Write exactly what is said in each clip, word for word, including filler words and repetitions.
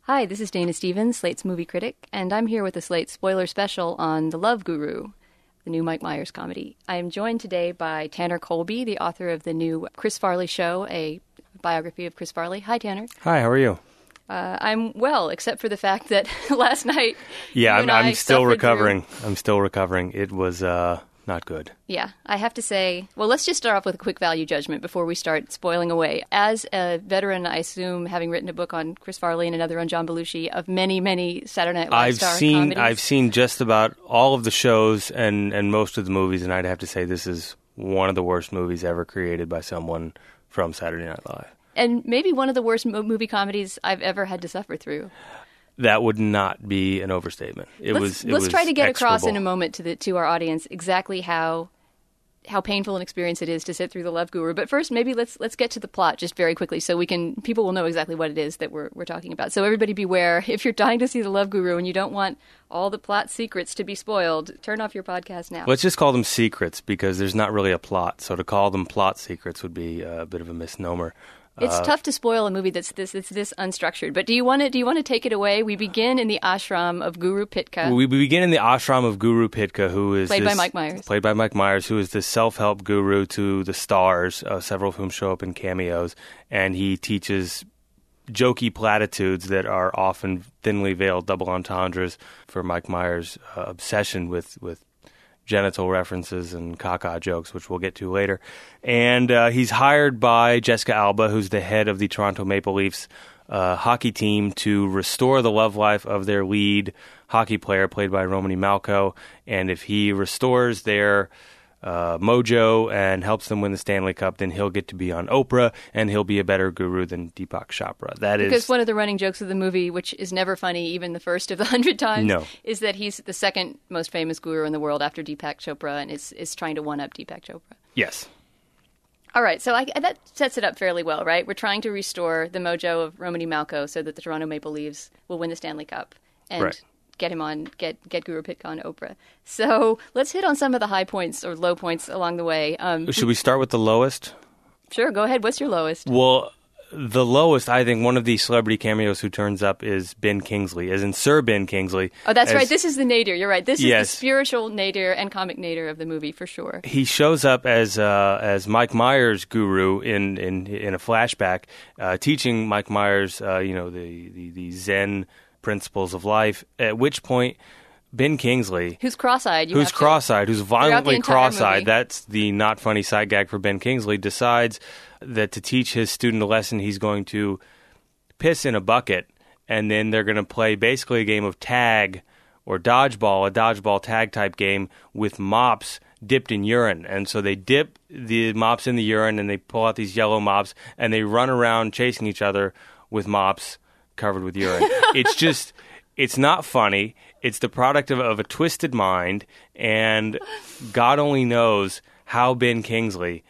Hi, this is Dana Stevens, Slate's movie critic, and I'm here with a Slate spoiler special on The Love Guru, the new Mike Myers comedy. I am joined today by Tanner Colby, the author of the new Chris Farley Show, a biography of Chris Farley. Hi, Tanner. Hi, how are you? Uh, I'm well, except for the fact that last night Yeah, you I'm, and I I'm still recovering. through... I'm still recovering. It was uh, not good. Yeah, I have to say, well, let's just start off with a quick value judgment before we start spoiling away. As a veteran, I assume, having written a book on Chris Farley and another on John Belushi, of many, many Saturday Night Live I've star seen comedies. I've seen just about all of the shows and, and most of the movies, and I'd have to say this is one of the worst movies ever created by someone from Saturday Night Live. And maybe one of the worst mo- movie comedies I've ever had to suffer through. That would not be an overstatement. It let's, was. It let's was try to get execrable. across in a moment to the to our audience exactly how how painful an experience it is to sit through The Love Guru. But first, maybe let's let's get to the plot just very quickly, so we can people will know exactly what it is that we're we're talking about. So everybody, beware if you're dying to see The Love Guru and you don't want all the plot secrets to be spoiled. Turn off your podcast now. Let's just call them secrets because there's not really a plot. So to call them plot secrets would be a bit of a misnomer. It's uh, tough to spoil a movie that's this it's this unstructured. But do you want to do you want to take it away? We begin in the ashram of Guru Pitka. We begin in the ashram of Guru Pitka, who is Played this, by Mike Myers. Played by Mike Myers, who is the self-help guru to the stars, uh, several of whom show up in cameos, and he teaches jokey platitudes that are often thinly veiled double entendres for Mike Myers' uh, obsession with with. genital references and caca jokes, which we'll get to later. And uh, he's hired by Jessica Alba, who's the head of the Toronto Maple Leafs uh, hockey team, to restore the love life of their lead hockey player, played by Romany Malco. And if he restores their uh, mojo and helps them win the Stanley Cup, then he'll get to be on Oprah, and he'll be a better guru than Deepak Chopra. That because is one of the running jokes of the movie, which is never funny, even the first of the hundred times, No. is that he's the second most famous guru in the world after Deepak Chopra, and is is trying to one-up Deepak Chopra. Yes. All right, so I, that sets it up fairly well, right? We're trying to restore the mojo of Romany Malco so that the Toronto Maple Leafs will win the Stanley Cup and Right. get him on, get get Guru Pitka on Oprah. So let's hit on some of the high points or low points along the way. Um, Should we start with the lowest? sure, go ahead. What's your lowest? Well, the lowest, I think, one of the celebrity cameos who turns up is Ben Kingsley, as in Sir Ben Kingsley. Oh, that's as right. This is the nadir. You're right. This is Yes. the spiritual nadir and comic nadir of the movie, for sure. He shows up as uh, as Mike Myers' guru in in, in a flashback, uh, teaching Mike Myers, uh, you know, the, the, the Zen principles of life. At which point, Ben Kingsley, Who's cross-eyed. You who's have to- cross-eyed, who's violently entire cross-eyed, movie. that's the not funny side gag for Ben Kingsley, decides that to teach his student a lesson, he's going to piss in a bucket, and then they're going to play basically a game of tag or dodgeball, a dodgeball tag type game with mops dipped in urine. And so they dip the mops in the urine, and they pull out these yellow mops, and they run around chasing each other with mops covered with urine. It's just... It's not funny. It's the product of, of a twisted mind, and God only knows how Ben Kingsley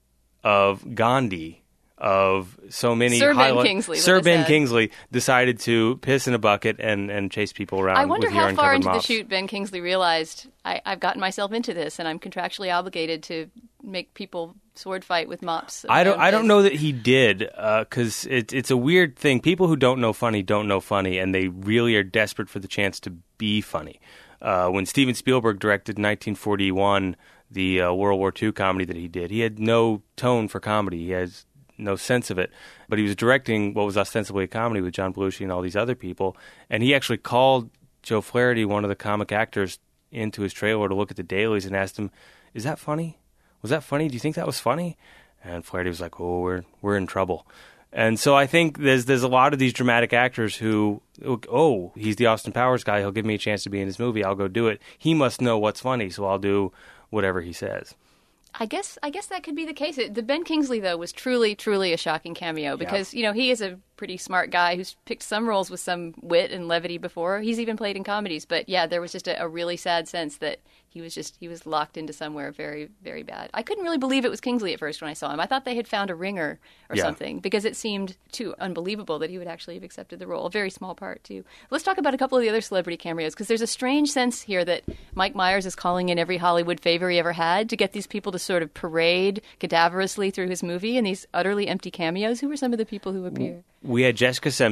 of Gandhi, of so many... Sir Ben highlight- Kingsley, Sir let us Ben add. Kingsley decided to piss in a bucket and, and chase people around I wonder with how far urine-covered into mops. the shoot Ben Kingsley realized, I, I've gotten myself into this, and I'm contractually obligated to make people sword fight with mops. I don't. Their I don't fists. know that he did, because it, it's a weird thing. People who don't know funny don't know funny, and they really are desperate for the chance to be funny. Uh, when Steven Spielberg directed nineteen forty-one, the uh, World War Two comedy that he did, he had no tone for comedy. He has no sense of it. But he was directing what was ostensibly a comedy with John Belushi and all these other people, and he actually called Joe Flaherty, one of the comic actors, into his trailer to look at the dailies and asked him, "Is that funny? Was that funny? Do you think that was funny?" And Flaherty was like, "Oh, we're we're in trouble." And so I think there's there's a lot of these dramatic actors who, oh, he's the Austin Powers guy. He'll give me a chance to be in his movie. I'll go do it. He must know what's funny, so I'll do whatever he says. I guess I guess that could be the case. It- The Ben Kingsley, though, was truly, truly a shocking cameo because, you know, he is a pretty smart guy who's picked some roles with some wit and levity before. He's even played in comedies. But, yeah, there was just a, a really sad sense that he was just, he was locked into somewhere very, very bad. I couldn't really believe it was Kingsley at first when I saw him. I thought they had found a ringer or Yeah. something because it seemed too unbelievable that he would actually have accepted the role. A very small part, too. Let's talk about a couple of the other celebrity cameos because there's a strange sense here that Mike Myers is calling in every Hollywood favor he ever had to get these people to sort of parade cadaverously through his movie and these utterly empty cameos. Who were some of the people who appear? We had Jessica Simpson,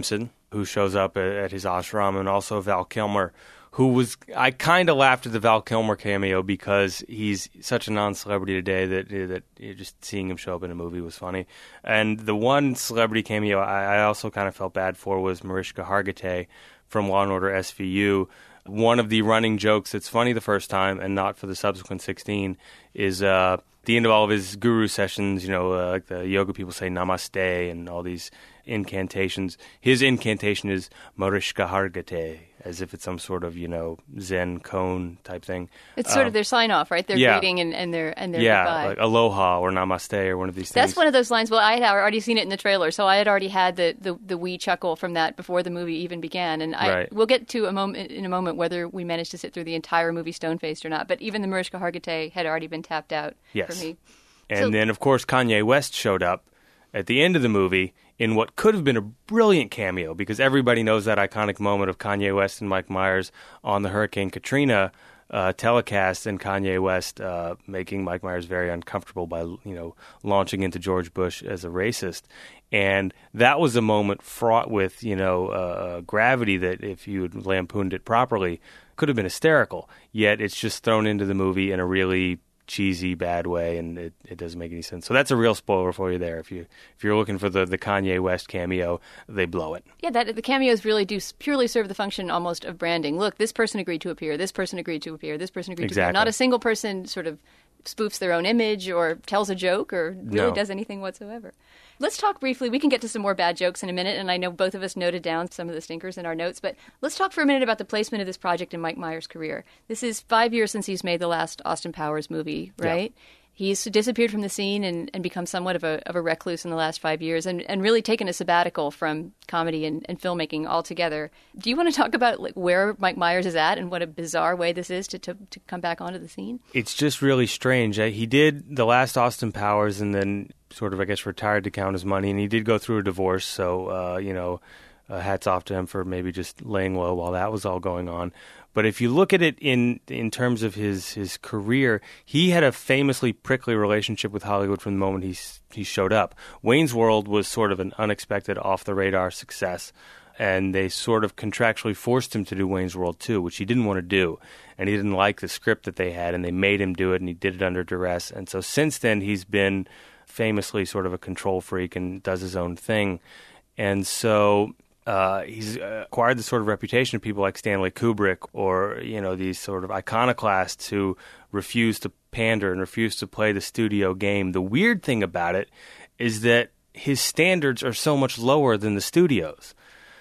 who shows up at, at his ashram, and also Val Kilmer, who was, I kind of laughed at the Val Kilmer cameo because he's such a non-celebrity today that that just seeing him show up in a movie was funny. And the one celebrity cameo I, I also kind of felt bad for was Mariska Hargitay from Law and Order S V U. One of the running jokes that's funny the first time and not for the subsequent sixteen is uh, at the end of all of his guru sessions, you know, uh, like the yoga people say namaste and all these incantations. His incantation is Mariska Hargitay, as if it's some sort of, you know, Zen koan type thing. It's sort um, of their sign-off, right? Their yeah. greeting and, and their and their yeah, goodbye. like aloha or namaste or one of these things. That's one of those lines. Well, I had already seen it in the trailer, so I had already had the, the, the wee chuckle from that before the movie even began. And I, right. we'll get to a moment in a moment whether we managed to sit through the entire movie stone-faced or not. But even the Mariska Hargitay had already been tapped out yes. for me. And so, then, of course, Kanye West showed up at the end of the movie in what could have been a brilliant cameo, because everybody knows that iconic moment of Kanye West and Mike Myers on the Hurricane Katrina uh, telecast, and Kanye West uh, making Mike Myers very uncomfortable by, you know, launching into George Bush as a racist. And that was a moment fraught with, you know, uh, gravity that, if you had lampooned it properly, could have been hysterical. Yet it's just thrown into the movie in a really cheesy, bad way, and it, it doesn't make any sense. So that's a real spoiler for you there. If you if you're looking for the, the Kanye West cameo, they blow it. Yeah, that the cameos really do purely serve the function almost of branding. Look, this person agreed to appear. This person agreed to appear. This person agreed exactly. to appear. Not a single person sort of spoofs their own image or tells a joke or really no. does anything whatsoever. Let's talk briefly. We can get to some more bad jokes in a minute, and I know both of us noted down some of the stinkers in our notes, but let's talk for a minute about the placement of this project in Mike Myers' career. This is five years since he's made the last Austin Powers movie, right? Yeah. He's disappeared from the scene and, and become somewhat of a of a recluse in the last five years and, and really taken a sabbatical from comedy and, and filmmaking altogether. Do you want to talk about like where Mike Myers is at and what a bizarre way this is to, to, to come back onto the scene? It's just really strange. He did the last Austin Powers and then sort of, I guess, retired to count his money, and he did go through a divorce, so, uh, you know, uh, hats off to him for maybe just laying low while that was all going on. But if you look at it in in terms of his, his career, he had a famously prickly relationship with Hollywood from the moment he he showed up. Wayne's World was sort of an unexpected, off-the-radar success, and they sort of contractually forced him to do Wayne's World two, which he didn't want to do, and he didn't like the script that they had, and they made him do it, and he did it under duress. And so since then, he's been famously sort of a control freak and does his own thing. And so uh, he's acquired this sort of reputation of people like Stanley Kubrick or, you know, these sort of iconoclasts who refuse to pander and refuse to play the studio game. The weird thing about it is that his standards are so much lower than the studio's,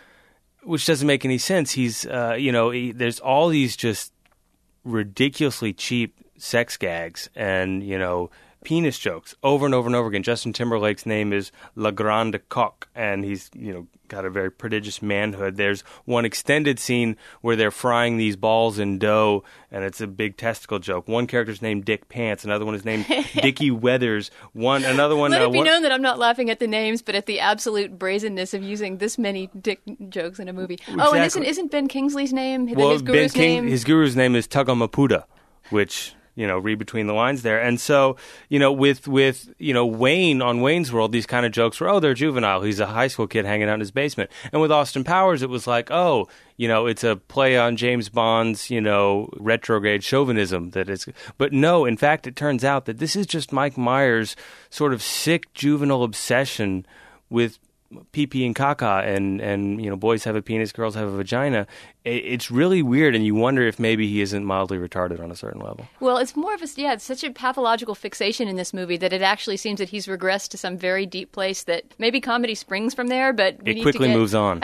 which doesn't make any sense. He's, uh, you know, he, there's all these just ridiculously cheap sex gags and, you know, penis jokes over and over and over again. Justin Timberlake's name is La Grande Coque, and he's, you know, got a very prodigious manhood. There's one extended scene where they're frying these balls in dough, and it's a big testicle joke. One character's named Dick Pants, another one is named Dickie Weathers. One, another one. Let uh, it be one, known that I'm not laughing at the names, but at the absolute brazenness of using this many dick jokes in a movie. Exactly. Oh, and isn't isn't Ben Kingsley's name? Well, his guru's Ben King, name? his guru's name is Tagamapuda, which, you know, read between the lines there. And so, you know, with, with, you know, Wayne on Wayne's World, these kind of jokes were, oh, they're juvenile. He's a high school kid hanging out in his basement. And with Austin Powers, it was like, oh, you know, it's a play on James Bond's, you know, retrograde chauvinism that is. But no, in fact, it turns out that this is just Mike Myers' sort of sick juvenile obsession with pee-pee and caca and, and, you know, boys have a penis, girls have a vagina. It's really weird, and you wonder if maybe he isn't mildly retarded on a certain level. Well, it's more of a, yeah, it's such a pathological fixation in this movie that it actually seems that he's regressed to some very deep place that maybe comedy springs from there, but we it need quickly to get... moves on.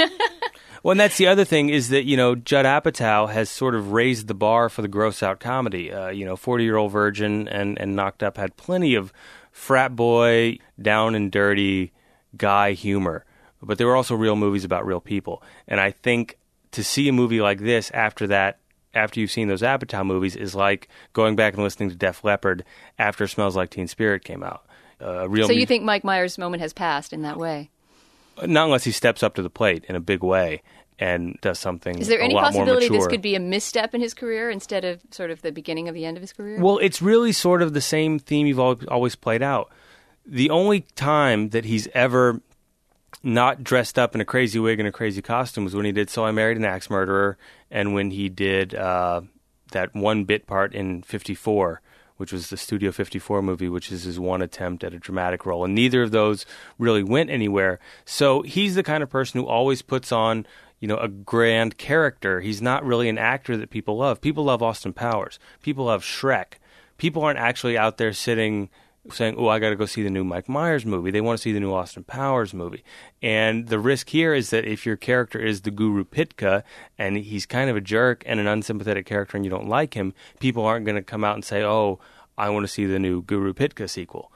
Well, and that's the other thing is that, you know, Judd Apatow has sort of raised the bar for the gross-out comedy. Uh, you know, forty-Year-Old Virgin and, and Knocked Up had plenty of frat boy, down and dirty guy humor, but there were also real movies about real people. And I think to see a movie like this after that, after you've seen those Apatow movies, is like going back and listening to Def Leppard after Smells Like Teen Spirit came out. Uh, real so you mu- think Mike Myers' moment has passed in that way? Not unless he steps up to the plate in a big way and does something. Is there a any lot possibility more this mature. could be a misstep in his career instead of sort of the beginning of the end of his career? Well, it's really sort of the same theme you've al- always played out. The only time that he's ever not dressed up in a crazy wig and a crazy costume was when he did So I Married an Axe Murderer, and when he did uh, that one bit part in fifty-four, which was the Studio fifty-four movie, which is his one attempt at a dramatic role. And neither of those really went anywhere. So he's the kind of person who always puts on, you know, a grand character. He's not really an actor that people love. People love Austin Powers. People love Shrek. People aren't actually out there sitting saying, oh, I got to go see the new Mike Myers movie. They want to see the new Austin Powers movie. And the risk here is that if your character is the Guru Pitka and he's kind of a jerk and an unsympathetic character and you don't like him, people aren't going to come out and say, oh, I want to see the new Guru Pitka sequel.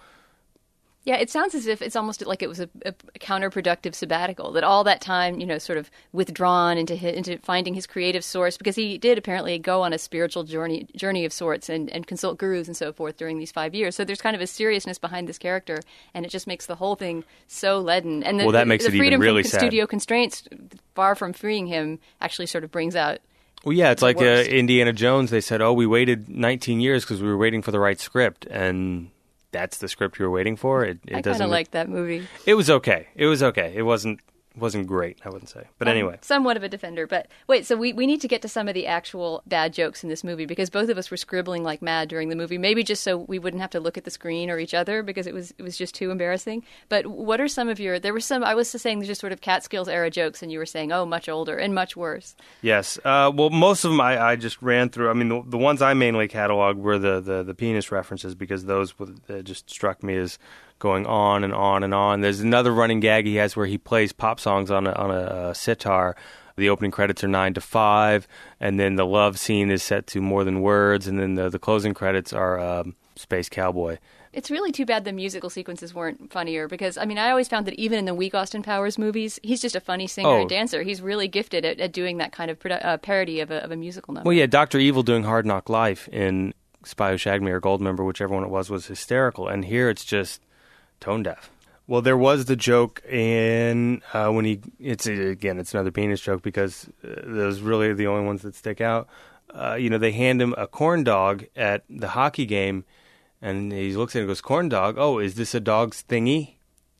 Yeah, it sounds as if it's almost like it was a, a counterproductive sabbatical, that all that time, you know, sort of withdrawn into his, into finding his creative source, because he did apparently go on a spiritual journey journey of sorts and, and consult gurus and so forth during these five years. So there's kind of a seriousness behind this character, and it just makes the whole thing so leaden. And the, well, that makes the it freedom even really from sad. Studio constraints, far from freeing him, actually sort of brings out. Well, yeah, it's like uh, worst. Indiana Jones. They said, oh, we waited nineteen years because we were waiting for the right script, and that's the script you were waiting for. It, it I doesn't. kind of like that movie. It was okay. It was okay. It wasn't wasn't great, I wouldn't say. But Um, anyway. somewhat of a defender. But wait, so we, we need to get to some of the actual bad jokes in this movie, because both of us were scribbling like mad during the movie, maybe just so we wouldn't have to look at the screen or each other, because it was it was just too embarrassing. But what are some of your, there were some, I was saying just sort of Catskills era jokes, and you were saying, oh, much older and much worse. Yes. Uh, well, most of them I, I just ran through. I mean, the, the ones I mainly cataloged were the, the, the penis references, because those would, uh, just struck me as going on and on and on. There's another running gag he has where he plays pop songs on a, on a uh, sitar. The opening credits are nine to five, and then the love scene is set to More Than Words, and then the, the closing credits are um, Space Cowboy. It's really too bad the musical sequences weren't funnier, because, I mean, I always found that even in the weak Austin Powers movies, he's just a funny singer Oh. and dancer. He's really gifted at, at doing that kind of produ- uh, parody of a, of a musical number. Well, yeah, Doctor Evil doing Hard Knock Life in Spy Who Shagged Me or Goldmember, whichever one it was, was hysterical. And here it's just tone deaf. Well, there was the joke in uh, when he, it's again, it's another penis joke, because uh, those really are the only ones that stick out. Uh, you know, they hand him a corn dog at the hockey game, and he looks at it and goes, corn dog? Oh, is this a dog's thingy?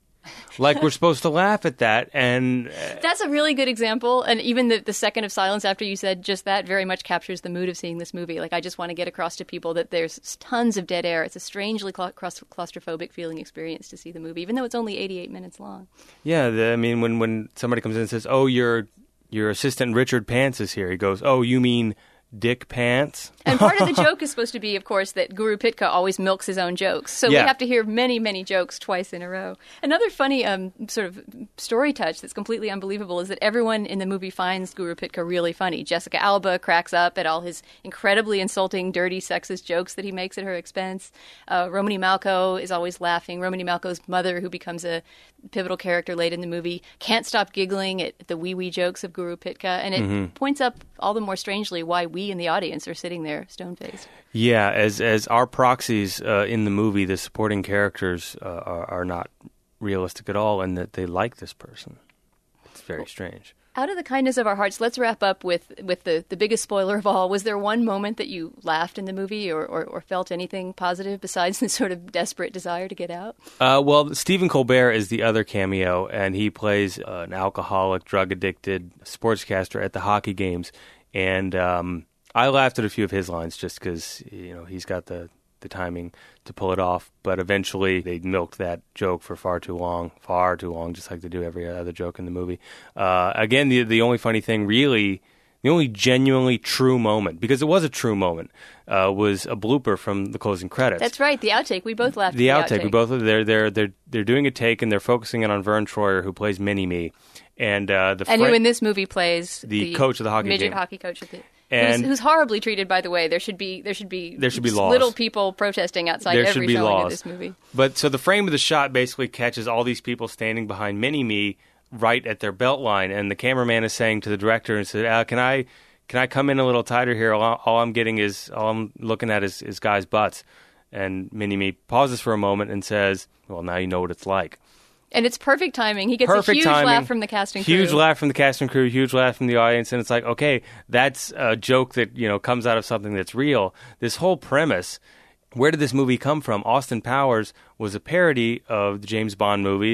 Like, we're supposed to laugh at that, and... Uh, That's a really good example, and even the, the second of silence after you said just that very much captures the mood of seeing this movie. Like, I just want to get across to people that there's tons of dead air. It's a strangely cla- claustrophobic feeling experience to see the movie, even though it's only eighty-eight minutes long. Yeah, the, I mean, when, when somebody comes in and says, oh, your your assistant Richard Pants is here, he goes, oh, you mean Dick Pants? And part of the joke is supposed to be, of course, that Guru Pitka always milks his own jokes. So Yeah. we have to hear many, many jokes twice in a row. Another funny um, sort of story touch that's completely unbelievable is that everyone in the movie finds Guru Pitka really funny. Jessica Alba cracks up at all his incredibly insulting, dirty, sexist jokes that he makes at her expense. Uh, Romany Malco is always laughing. Romany Malco's mother, who becomes a pivotal character late in the movie, can't stop giggling at the wee-wee jokes of Guru Pitka. And it Mm-hmm. points up all the more strangely why we in the audience are sitting there stone-faced. Yeah, as as our proxies uh, in the movie, the supporting characters uh, are, are not realistic at all, and that they like this person. It's very strange. Out of the kindness of our hearts, let's wrap up with, with the, the biggest spoiler of all. Was there one moment that you laughed in the movie or, or, or felt anything positive besides the sort of desperate desire to get out? Uh, well, Stephen Colbert is the other cameo, and he plays uh, an alcoholic, drug-addicted sportscaster at the hockey games. And um, I laughed at a few of his lines just because, you know, he's got the, the timing to pull it off. But eventually they milked that joke for far too long, far too long, just like they do every other joke in the movie. Uh, again, the the only funny thing really, the only genuinely true moment, because it was a true moment, uh, was a blooper from the closing credits. That's right, the outtake. We both laughed The, at the outtake. We both they're they're they're they're doing a take and they're focusing in on Vern Troyer, who plays Mini Me, and uh, the And fra- who in this movie plays the coach of the hockey midget game. hockey coach of the And- who's, who's horribly treated, by the way. There should be there should be There should be just laws. little people protesting outside There every should be showing laws. of this movie. But so the frame of the shot basically catches all these people standing behind Mini Me right at their belt line, and the cameraman is saying to the director and said, uh, "Can I can I come in a little tighter here? All, all I'm getting is all I'm looking at is, is guys' butts." And Mini Me pauses for a moment and says, "Well, now you know what it's like." And it's perfect timing. He gets Perfect a huge timing. laugh from the casting crew. Huge laugh from the cast and crew, huge laugh from the audience, and it's like, okay, that's a joke that, you know, comes out of something that's real. This whole premise, where did this movie come from? Austin Powers was a parody of the James Bond movies,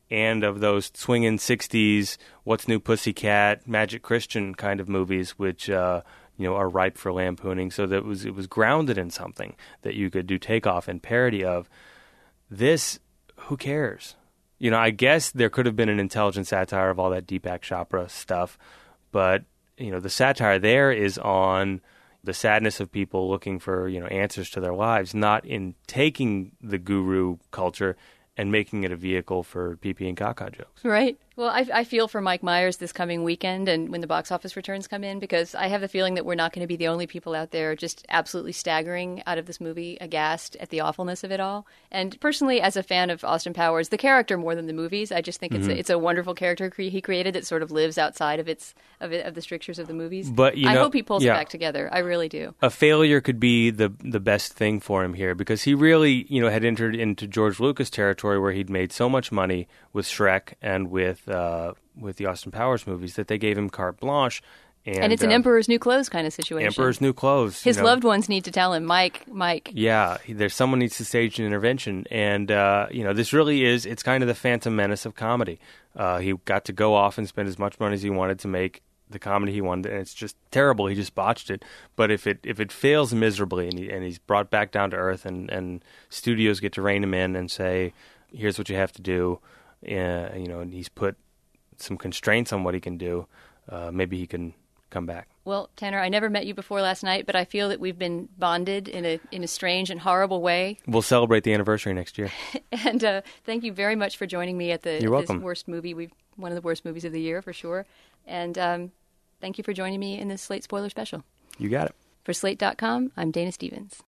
and of those swinging sixties, What's New Pussycat, Magic Christian kind of movies, which uh, you know are ripe for lampooning. So that it was it was grounded in something that you could do takeoff and parody of. This, who cares? You know, I guess there could have been an intelligent satire of all that Deepak Chopra stuff, but you know, the satire there is on the sadness of people looking for, you know, answers to their lives, not in taking the guru culture and making it a vehicle for pee-pee and caca jokes. Right. Well, I, I feel for Mike Myers this coming weekend and when the box office returns come in, because I have the feeling that we're not going to be the only people out there just absolutely staggering out of this movie, aghast at the awfulness of it all. And personally, as a fan of Austin Powers, the character more than the movies, I just think it's, mm-hmm. a, it's a wonderful character cre- he created that sort of lives outside of its of, it, of the strictures of the movies. But you know, I hope he pulls yeah. it back together. I really do. A failure could be the the best thing for him here, because he really, you know, had entered into George Lucas territory where he'd made so much money with Shrek and with uh, with the Austin Powers movies that they gave him carte blanche. And, and it's an uh, Emperor's New Clothes kind of situation. Emperor's New Clothes. His you know. loved ones need to tell him, Mike, Mike. Yeah, there's someone needs to stage an intervention. And, uh, you know, this really is, it's kind of the Phantom Menace of comedy. Uh, he got to go off and spend as much money as he wanted to make the comedy he wanted, and it's just terrible. He just botched it. But if it if it fails miserably and, he, and he's brought back down to earth and, and studios get to rein him in and say, here's what you have to do, uh, you know, and he's put some constraints on what he can do, uh, maybe he can come back. Well, Tanner, I never met you before last night, but I feel that we've been bonded in a in a strange and horrible way. We'll celebrate the anniversary next year. And uh, thank you very much for joining me at the You're at welcome. this worst movie, we've one of the worst movies of the year for sure. And um, thank you for joining me in this Slate Spoiler Special. You got it. For Slate dot com, I'm Dana Stevens.